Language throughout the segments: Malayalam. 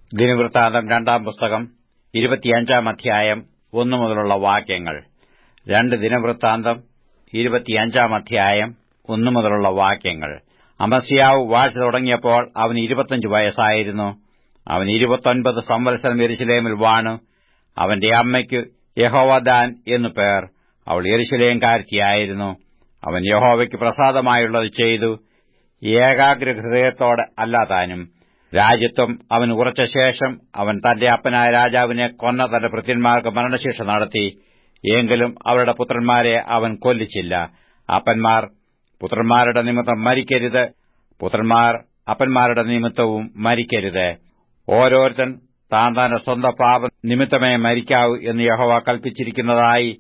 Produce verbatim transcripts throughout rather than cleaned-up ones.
ദിനവൃത്താന്തം രണ്ടാം പുസ്തകം ഇരുപത്തിയഞ്ചാം അധ്യായം ഒന്നു മുതലുള്ള വാക്യങ്ങൾ. രണ്ട് ദിനവൃത്താന്തം ഇരുപത്തിയഞ്ചാം അധ്യായം ഒന്നു മുതലുള്ള വാക്യങ്ങൾ. അമസ്യാവ് വാഴ്ച തുടങ്ങിയപ്പോൾ അവന് ഇരുപത്തിയഞ്ച് വയസ്സായിരുന്നു. അവൻ ഇരുപത്തൊൻപത് സംവത്സരം യെരൂശലേമിൽ വാണു. അവന്റെ അമ്മയ്ക്ക് യഹോവദാൻ എന്നു പേർ. അവൾ യെരൂശലേംകാരത്തിയായിരുന്നു. അവൻ യഹോവയ്ക്ക് പ്രസാദമായുള്ളത് ചെയ്തു, ഏകാഗ്രഹൃദയത്തോടെ അല്ലാതാനും. രാജ്യത്വം അവൻ ഉറച്ച ശേഷം അവൻ തന്റെ അപ്പനായ രാജാവിനെ കൊന്ന തന്റെ ഭൃത്യന്മാർക്ക് മരണശിക്ഷ നടത്തി. എങ്കിലും അവരുടെ പുത്രന്മാരെ അവൻ കൊല്ലിച്ചില്ല. അപ്പന്മാർ പുത്രന്മാരുടെ നിമിത്തം മരിക്കരുത്, പുത്രന്മാർ അപ്പന്മാരുടെ നിമിത്തവും മരിക്കരുത്. ഓരോരുത്തൻ താൻ തന്റെ സ്വന്തം പാപം നിമിത്തമേ മരിക്കാവൂ എന്ന് യഹോവ കൽപ്പിച്ചിരിക്കുന്നതായി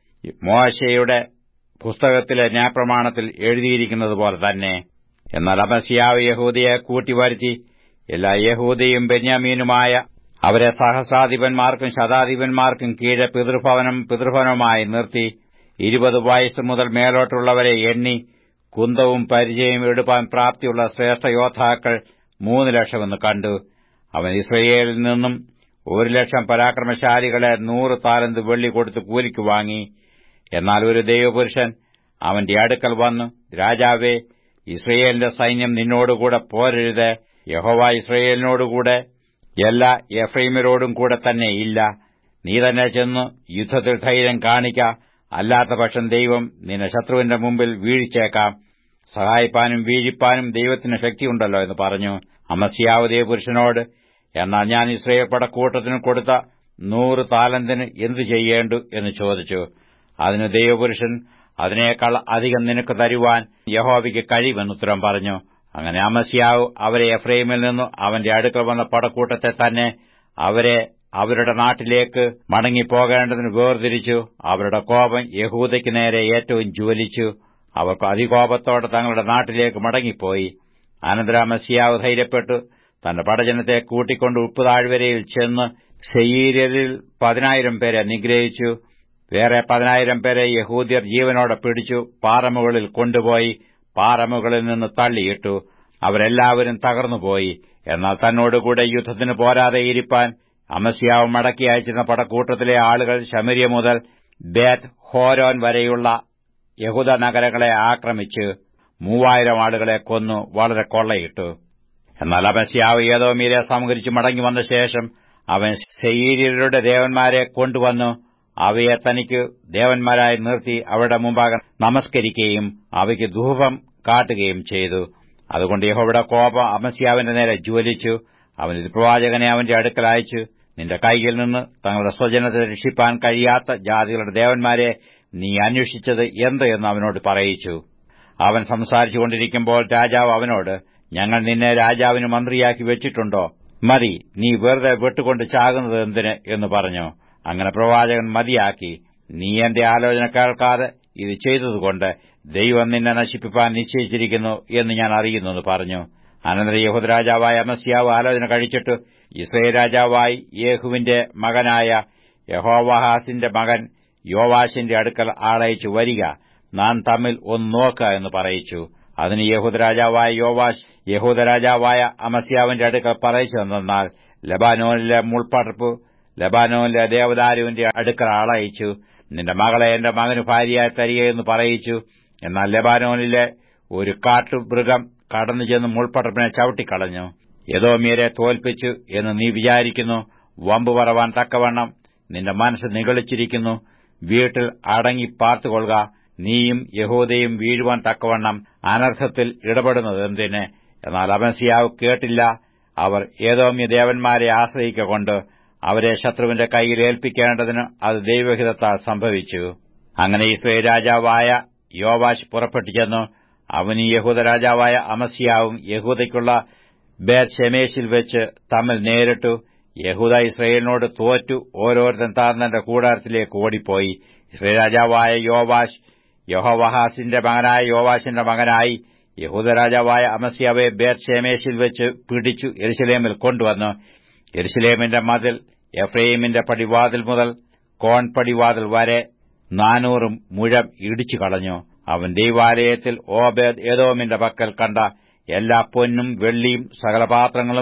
മോശെയുടെ പുസ്തകത്തിലെ ന്യായപ്രമാണത്തിൽ എഴുതിയിരിക്കുന്നതുപോലെ തന്നെ. എന്നാൽ അമസ്യാവ് യഹൂദയെ കൂട്ടിവരുത്തി എല്ലാ യഹൂദയും ബെന്യാമീനുമായ അവരെ സഹസ്രാധിപന്മാർക്കും ശതാധിപന്മാർക്കും കീഴെ പിതൃഭവനം പിതൃഭവനമായി നിർത്തി. ഇരുപത് വയസ്സ് മുതൽ മേലോട്ടുള്ളവരെ എണ്ണി. കുന്തവും പരിചയം എടുപ്പാൻ പ്രാപ്തിയുള്ള ശ്രേഷ്ഠ യോദ്ധാക്കൾ മൂന്ന് ലക്ഷമെന്ന് കണ്ടു. അവൻ ഇസ്രയേലിൽ നിന്നും ഒരു ലക്ഷം പരാക്രമശാലികളെ നൂറ് താലന്ത് വെള്ളി കൊടുത്ത് കൂലിക്ക് വാങ്ങി. എന്നാൽ ഒരു ദൈവപുരുഷൻ അവന്റെ അടുക്കൽ വന്നു, രാജാവേ, ഇസ്രയേലിന്റെ സൈന്യം നിന്നോടുകൂടെ പോരരുത്. യഹോവ ഇസ്രയേലിനോടുകൂടെ എല്ലാ എഫ്രൈമ്യരോടും കൂടെ തന്നെ ഇല്ല. നീ തന്നെ ചെന്ന് യുദ്ധത്തിൽ ധൈര്യം കാണിക്ക. അല്ലാത്ത പക്ഷം ദൈവം നിന്നെ ശത്രുവിന്റെ മുമ്പിൽ വീഴിച്ചേക്കാം. സഹായിപ്പാനും വീഴിപ്പാനും ദൈവത്തിന് ശക്തിയുണ്ടല്ലോ എന്ന് പറഞ്ഞു. അമസ്യാവ് ദേവപുരുഷനോട്, എന്നാൽ ഞാൻ ഇസ്രയേൽ പടക്കൂട്ടത്തിന് കൊടുത്ത നൂറ് താലന്തിന് എന്തു ചെയ്യേണ്ടു എന്ന് ചോദിച്ചു. അതിന് ദൈവപുരുഷൻ, അതിനേക്കാൾ അധികം നിനക്ക് തരുവാൻ യഹോവയ്ക്ക് കഴിയുമെന്നുത്തരം പറഞ്ഞു. അങ്ങനെ അമസ്യാവ് അവരെ എഫ്രൈമിൽ നിന്നു അവന്റെ അടുക്കൽ വന്ന പടക്കൂട്ടത്തെ തന്നെ അവരെ അവരുടെ നാട്ടിലേക്ക് മടങ്ങിപ്പോകേണ്ടതിന് വേർതിരിച്ചു. അവരുടെ കോപം യഹൂദയ്ക്ക് നേരെ ഏറ്റവും ജ്വലിച്ചു. അവർക്ക് അതികോപത്തോടെ തങ്ങളുടെ നാട്ടിലേക്ക് മടങ്ങിപ്പോയി. അനന്തരം അമസ്യാവ് ധൈര്യപ്പെട്ടു തന്റെ പടജനത്തെ കൂട്ടിക്കൊണ്ട് ഉപ്പുതാഴ്വരയിൽ ചെന്ന് സെയീര്യരിൽ പതിനായിരം പേരെ നിഗ്രഹിച്ചു. വേറെ പതിനായിരം പേരെ യഹൂദ്യർ ജീവനോടെ പിടിച്ചു പാറമുകളിൽ കൊണ്ടുപോയി പാറമുകളിൽ നിന്ന് തള്ളിയിട്ടു. അവരെല്ലാവരും തകർന്നുപോയി. എന്നാൽ തന്നോടുകൂടെ യുദ്ധത്തിന് പോരാതെ ഇരിപ്പാൻ അമസ്യാവ് മടക്കി അയച്ചിരുന്ന പടക്കൂട്ടത്തിലെ ആളുകൾ ശമര്യ മുതൽ ബേത്ത് ഹോരോൻ വരെയുള്ള യഹൂദ നഗരങ്ങളെ ആക്രമിച്ച് മൂവായിരം ആളുകളെ കൊന്നു വളരെ കൊള്ളയിട്ടു. എന്നാൽ അമസ്യാവ് ഏദോമ്യരെ സംഹരിച്ച് മടങ്ങി വന്ന ശേഷം അവൻ സെയീര്യരുടെ ദേവന്മാരെ കൊണ്ടുവന്നു അവയെ തനിക്ക് ദേവന്മാരായി നിർത്തി അവരുടെ മുമ്പാകെ നമസ്കരിക്കുകയും അവയ്ക്ക് ധൂപം കാട്ടുകയും ചെയ്തു. അതുകൊണ്ട് യഹോവയുടെ കോപം അമസ്യാവിന്റെ നേരെ ജ്വലിച്ചു. അവൻ ഒരു പ്രവാചകനെ അവന്റെ അടുക്കൽ അയച്ചു, നിന്റെ കൈയിൽ നിന്ന് തങ്ങളുടെ സ്വജനത്തെ രക്ഷിപ്പാൻ കഴിയാത്ത ജാതികളുടെ ദേവന്മാരെ നീ അന്വേഷിച്ചത് എന്ത് എന്ന് അവനോട് പറയിച്ചു. അവൻ സംസാരിച്ചുകൊണ്ടിരിക്കുമ്പോൾ രാജാവ് അവനോട്, ഞങ്ങൾ നിന്നെ രാജാവിന് മന്ത്രിയാക്കി വെച്ചിട്ടുണ്ടോ? മതി, നീ വെറുതെ വെട്ടുകൊണ്ട് ചാകുന്നത് എന്തിന് എന്ന് പറഞ്ഞു. അങ്ങനെ പ്രവാചകൻ മതിയാക്കി, നീ എന്റെ ആലോചന കേൾക്കാതെ ഇത് ചെയ്തതുകൊണ്ട് ദൈവം നിന്നെ നശിപ്പിപ്പാൻ നിശ്ചയിച്ചിരിക്കുന്നു എന്ന് ഞാൻ അറിയുന്നു പറഞ്ഞു. അനന്തരം യഹൂദ രാജാവായ അമസ്യാവ് ആലോചന കഴിച്ചിട്ട് ഇസ്രായേൽ രാജാവായി യേഹുവിന്റെ മകനായ യഹോവാഹാസിന്റെ മകൻ യോവാശിന്റെ അടുക്കൽ ആളയച്ചു, വരിക, നാം തമ്മിൽ ഒന്ന് നോക്ക എന്ന് പറയിച്ചു. അതിന് യഹൂദ രാജാവായ യോവാശ് യഹൂദ രാജാവായ അമസ്യാവിന്റെ അടുക്കൽ പറയിച്ചതെന്നാൽ, ലബാനോനിലെ മുൾപ്പടർപ്പ് ലബാനോനിലെ ദേവദാരുവിന്റെ അടുക്കൽ ആളയച്ചു, നിന്റെ മകളെ എന്റെ മകന് ഭാര്യയായി തരികയെന്ന് പറയിച്ചു. എന്നാൽ ലബാനോനിലെ ഒരു കാട്ടുമൃഗം കടന്നു ചെന്ന് മുൾപ്പടർപ്പിനെ ചവിട്ടിക്കളഞ്ഞു. എദോമ്യരെ തോൽപ്പിച്ചു എന്ന് നീ വിചാരിക്കുന്നു. വമ്പു പറവാൻ തക്കവണ്ണം നിന്റെ മനസ്സ് നിഗളിച്ചിരിക്കുന്നു. വീട്ടിൽ അടങ്ങി പാർത്തുകൊള്ളുക. നീയും യഹൂദയും വീഴുവാൻ തക്കവണ്ണം അനർത്ഥത്തിൽ ഇടപെടുന്നത് എന്തിന്? എന്നാൽ അമസ്യാവ് കേട്ടില്ല. അവർ ഏദോമ്യ ദേവന്മാരെ ആശ്രയിക്കൊണ്ട് അവരെ ശത്രുവിന്റെ കൈയിൽ ഏൽപ്പിക്കേണ്ടതിന് അത് ദൈവഹിതത്താൽ സംഭവിച്ചു. അങ്ങനെ ഇസ്രായേൽ രാജാവായ യോവാശ് പുറപ്പെട്ടു ചെന്നു. അവനും യഹൂദ രാജാവായ അമസ്യാവും യഹൂദയ്ക്കുള്ള ബേത്ത്ശേമെശിൽ വെച്ച് തമ്മിൽ നേരിട്ടു. യഹൂദ ഇസ്രായേലിനോട് തോറ്റു ഓരോരുത്തൻ താൻ തന്റെ കൂടാരത്തിലേക്ക് ഓടിപ്പോയി. ഇസ്രായേൽ രാജാവായ യോവാശ് യഹോവാഹാസിന്റെ മകനായ യോവാശിന്റെ മകനായി യഹൂദ രാജാവായ അമസ്യാവെ ബേത്ത്ശേമെശിൽ വെച്ച് പിടിച്ചു യെരൂശലേമിൽ കൊണ്ടുവന്നു. യെരൂശലേമിന്റെ മതിൽ എഫ്രൈമിന്റെ പടിവാതിൽ മുതൽ കോൺപടിവാതിൽ വരെ നാനൂറ് മുഴം ഇടിച്ചു കളഞ്ഞു. അവൻ ദൈവാലയത്തിൽ ഓബേദ് ഏദോമിന്റെ പക്കൽ കണ്ട എല്ലാ പൊന്നും വെള്ളിയും സകലപാത്രങ്ങളും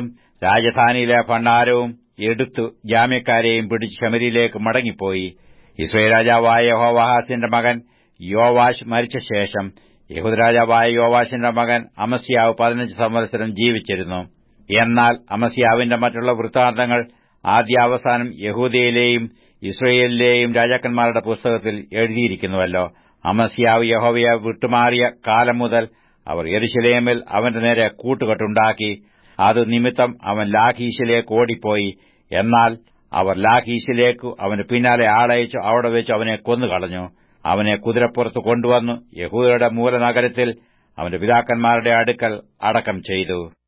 രാജധാനിയിലെ ഭണ്ഡാരവും എടുത്തു ജാമ്യക്കാരെയും പിടിച്ച് ശമരിയിലേക്ക് മടങ്ങിപ്പോയി. യിസ്രായേൽ രാജാവായ യെഹോവാഹാസിന്റെ മകൻ യോവാശ് മരിച്ച ശേഷം യഹൂദരാജാവായ യോവാശിന്റെ മകൻ അമസ്യാവ് പതിനഞ്ച് സംവത്സരം ജീവിച്ചിരുന്നു. എന്നാൽ അമസ്യാവിന്റെ മറ്റുള്ള വൃത്താന്തങ്ങൾ ആദ്യാവസാനം യഹൂദയിലെയും യിസ്രായേലിലെയും രാജാക്കന്മാരുടെ പുസ്തകത്തിൽ എഴുതിയിരിക്കുന്നുവല്ലോ. അമസ്യാവ് യഹോവയെ വിട്ടുമാറിയ കാലം മുതൽ അവർ യെരൂശലേമിൽ അവന്റെ നേരെ കൂട്ടുകെട്ടുണ്ടാക്കി. അത് നിമിത്തം അവൻ ലാഖീശിലേക്ക് ഓടിപ്പോയി. എന്നാൽ അവർ ലാഖീശിലേക്ക് അവന് പിന്നാലെ ആളയച്ചു അവിടെ വെച്ച് അവനെ കൊന്നുകളഞ്ഞു. അവനെ കുതിരപ്പുറത്ത് കൊണ്ടുവന്നു യഹൂദയുടെ മൂലനഗരത്തിൽ അവന്റെ പിതാക്കന്മാരുടെ അടുക്കൽ അടക്കം ചെയ്തു.